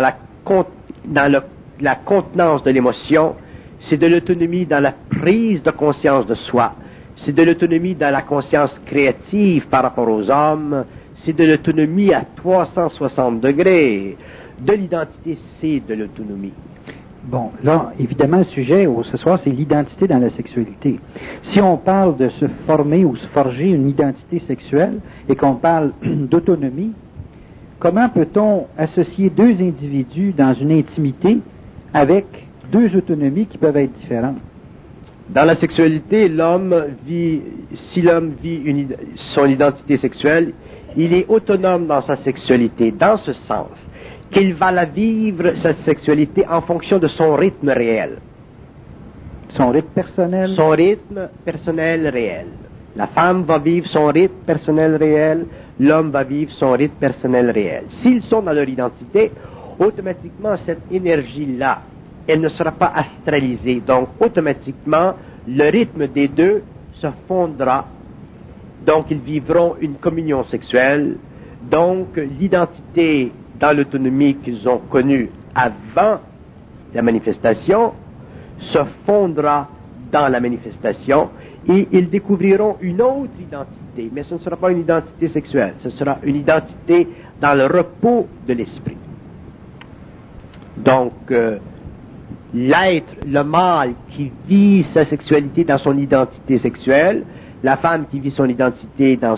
S2: la contenance de l'émotion, c'est de l'autonomie dans la prise de conscience de soi, c'est de l'autonomie dans la conscience créative par rapport aux hommes, c'est de l'autonomie à 360 degrés. De l'identité, c'est de l'autonomie.
S1: Bon, là, évidemment, le sujet ce soir, c'est l'identité dans la sexualité. Si on parle de se former ou se forger une identité sexuelle et qu'on parle d'autonomie, comment peut-on associer deux individus dans une intimité avec deux autonomies qui peuvent être différentes?
S2: Dans la sexualité, si l'homme vit son identité sexuelle, il est autonome dans sa sexualité, dans ce sens qu'il va la vivre, sa sexualité, en fonction de son rythme réel.
S1: Son rythme personnel?
S2: Son rythme personnel réel. La femme va vivre son rythme personnel réel, l'homme va vivre son rythme personnel réel. S'ils sont dans leur identité, automatiquement, cette énergie-là, elle ne sera pas astralisée. Donc, automatiquement, le rythme des deux se fondra. Donc, ils vivront une communion sexuelle. Donc, l'identité dans l'autonomie qu'ils ont connue avant la manifestation se fondra dans la manifestation et ils découvriront une autre identité. Mais ce ne sera pas une identité sexuelle. Ce sera une identité dans le repos de l'esprit. Donc, l'être, le mâle qui vit sa sexualité dans son identité sexuelle, la femme qui vit son identité dans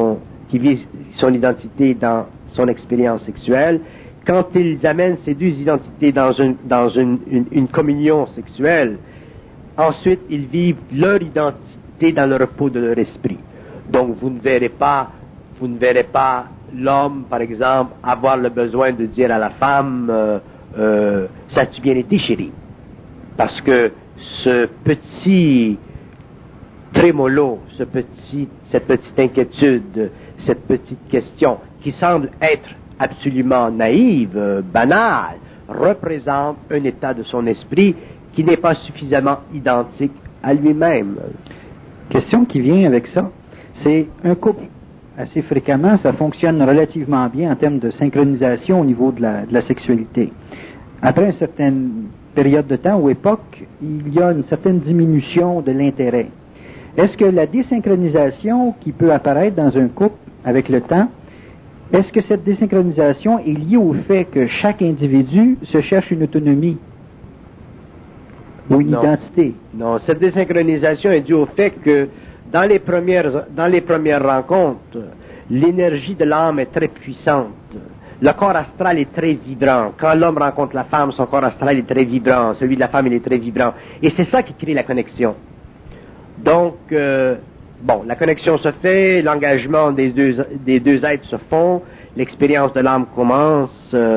S2: son expérience sexuelle, quand ils amènent ces deux identités dans une communion sexuelle, ensuite ils vivent leur identité dans le repos de leur esprit. Donc vous ne verrez pas l'homme, par exemple, avoir le besoin de dire à la femme ça a-tu bien été, chérie? Parce que ce petit trémolo, cette petite inquiétude, cette petite question qui semble être absolument naïve, banale, représente un état de son esprit qui n'est pas suffisamment identique à lui-même.
S1: Question qui vient avec ça, c'est un couple. Assez fréquemment, ça fonctionne relativement bien en termes de synchronisation au niveau de la sexualité. Après une certaine période de temps ou époque, il y a une certaine diminution de l'intérêt. Est-ce que la désynchronisation qui peut apparaître dans un couple avec le temps, est-ce que cette désynchronisation est liée au fait que chaque individu se cherche une autonomie ou une identité?
S2: Non, cette désynchronisation est due au fait que dans les premières rencontres, l'énergie de l'âme est très puissante. Le corps astral est très vibrant. Quand l'homme rencontre la femme, son corps astral est très vibrant. Celui de la femme, il est très vibrant. Et c'est ça qui crée la connexion. Donc, la connexion se fait, l'engagement des deux êtres se font, l'expérience de l'âme commence,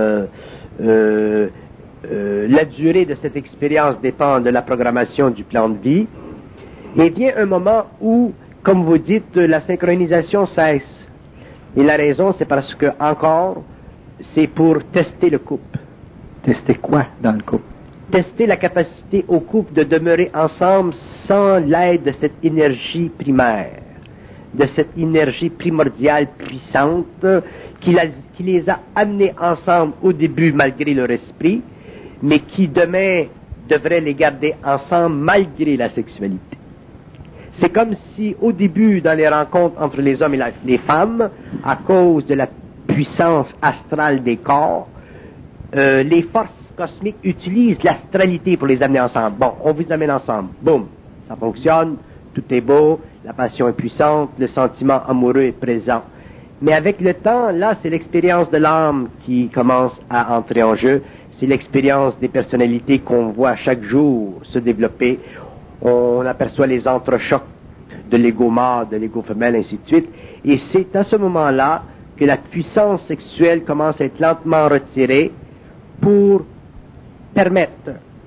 S2: la durée de cette expérience dépend de la programmation du plan de vie. Et vient un moment où, comme vous dites, la synchronisation cesse. Et la raison, c'est parce que, encore, c'est pour tester le couple.
S1: Tester quoi dans le couple?
S2: Tester la capacité au couple de demeurer ensemble sans l'aide de cette énergie primaire, de cette énergie primordiale puissante qui les a amenés ensemble au début malgré leur esprit, mais qui demain devrait les garder ensemble malgré la sexualité. C'est comme si au début dans les rencontres entre les hommes et les femmes, à cause de la puissance astrale des corps, les forces cosmiques utilisent l'astralité pour les amener ensemble. Bon, on vous amène ensemble. Boum, ça fonctionne, tout est beau, la passion est puissante, le sentiment amoureux est présent. Mais avec le temps, là, c'est l'expérience de l'âme qui commence à entrer en jeu. C'est l'expérience des personnalités qu'on voit chaque jour se développer. On aperçoit les entrechocs de l'ego mâle, de l'ego femelle, ainsi de suite. Et c'est à ce moment-là que la puissance sexuelle commence à être lentement retirée pour permettre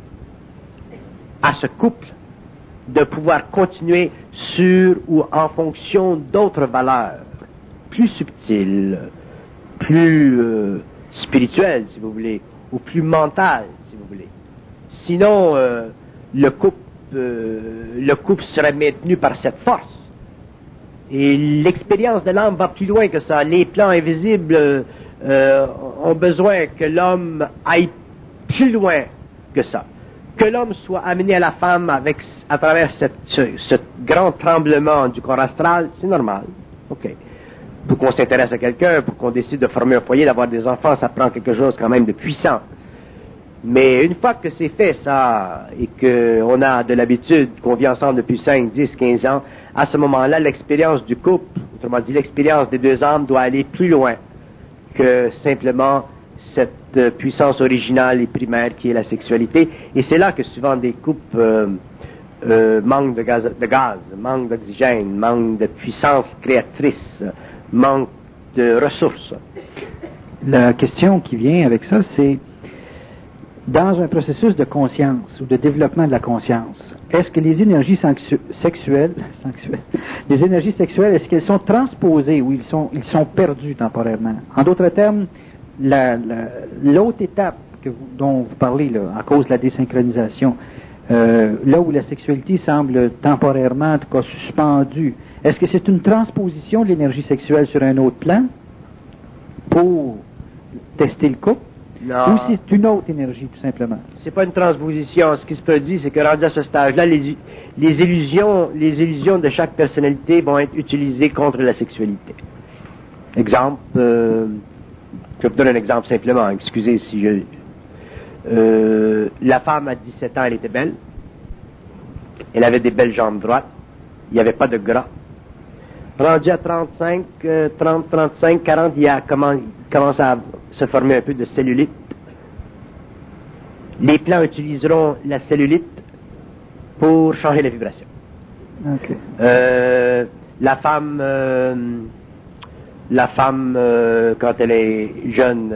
S2: à ce couple de pouvoir continuer sur ou en fonction d'autres valeurs plus subtiles, plus spirituelles, si vous voulez, ou plus mentales, si vous voulez. Sinon, le couple serait maintenu par cette force. Et l'expérience de l'âme va plus loin que ça. Les plans invisibles ont besoin que l'homme aille plus loin que ça. Que l'homme soit amené à la femme à travers ce grand tremblement du corps astral, c'est normal. OK. Pour qu'on s'intéresse à quelqu'un, pour qu'on décide de former un foyer, d'avoir des enfants, ça prend quelque chose quand même de puissant. Mais une fois que c'est fait, ça, et qu'on a de l'habitude, qu'on vit ensemble depuis 5, 10, 15 ans, à ce moment-là, l'expérience du couple, autrement dit, l'expérience des deux âmes doit aller plus loin que simplement cette puissance originale et primaire qui est la sexualité. Et c'est là que souvent des couples manquent de gaz, manquent d'oxygène, manquent de puissance créatrice, manquent de ressources.
S1: La question qui vient avec ça, c'est dans un processus de conscience ou de développement de la conscience, est-ce que les énergies sexuelles, les énergies sexuelles, est-ce qu'elles sont transposées ou ils sont perdus temporairement? En d'autres termes, l'autre étape dont vous parlez, là, à cause de la désynchronisation, là où la sexualité semble temporairement, en tout cas, suspendue, est-ce que c'est une transposition de l'énergie sexuelle sur un autre plan pour tester le couple?
S2: Non.
S1: Ou c'est une autre énergie, tout simplement?
S2: C'est pas une transposition. Ce qui se produit, c'est que rendu à ce stage-là, les illusions de chaque personnalité vont être utilisées contre la sexualité. Exemple, je vous donne un exemple simplement. Excusez si la femme à 17 ans, elle était belle. Elle avait des belles jambes droites. Il n'y avait pas de gras. Rendu à 35, 40, il commence à se former un peu de cellulite. Les plans utiliseront la cellulite pour changer la vibration.
S1: Okay.
S2: La femme, quand elle est jeune,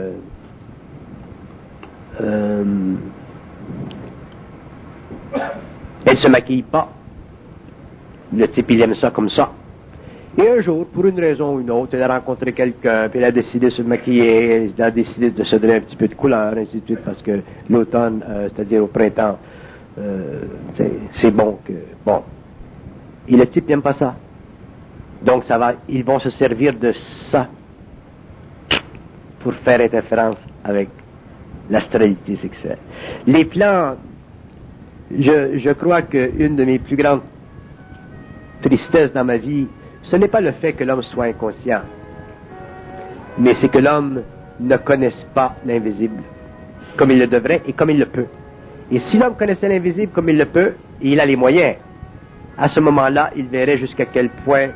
S2: elle se maquille pas. Le type, il aime ça comme ça. Et un jour, pour une raison ou une autre, elle a rencontré quelqu'un, puis elle a décidé de se maquiller, elle a décidé de se donner un petit peu de couleur, ainsi de suite, parce que l'automne, c'est-à-dire au printemps, c'est bon que... Bon. Et le type n'aime pas ça. Donc, ils vont se servir de ça pour faire interférence avec l'astralité sexuelle. Les plans, je crois qu'une de mes plus grandes tristesses dans ma vie, ce n'est pas le fait que l'homme soit inconscient, mais c'est que l'homme ne connaisse pas l'invisible comme il le devrait et comme il le peut. Et si l'homme connaissait l'invisible comme il le peut, et il a les moyens, à ce moment-là, il verrait jusqu'à quel point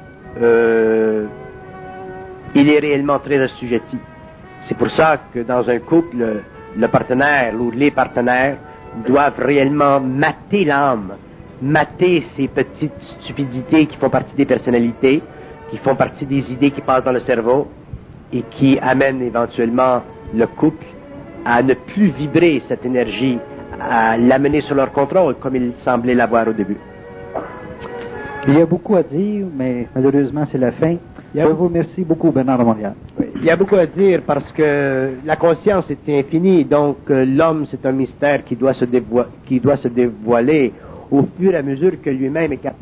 S2: il est réellement très assujetti. C'est pour ça que dans un couple, le partenaire ou les partenaires doivent réellement mater l'âme, mater ces petites stupidités qui font partie des personnalités, qui font partie des idées qui passent dans le cerveau et qui amènent éventuellement le couple à ne plus vibrer cette énergie, à l'amener sur leur contrôle comme il semblait l'avoir au début.
S1: Il y a beaucoup à dire, mais malheureusement c'est la fin. Je vous remercie beaucoup, Bernard de Montréal.
S2: Oui, il y a beaucoup à dire parce que la conscience est infinie, donc l'homme c'est un mystère qui doit se dévoiler au fur et à mesure que lui-même est capable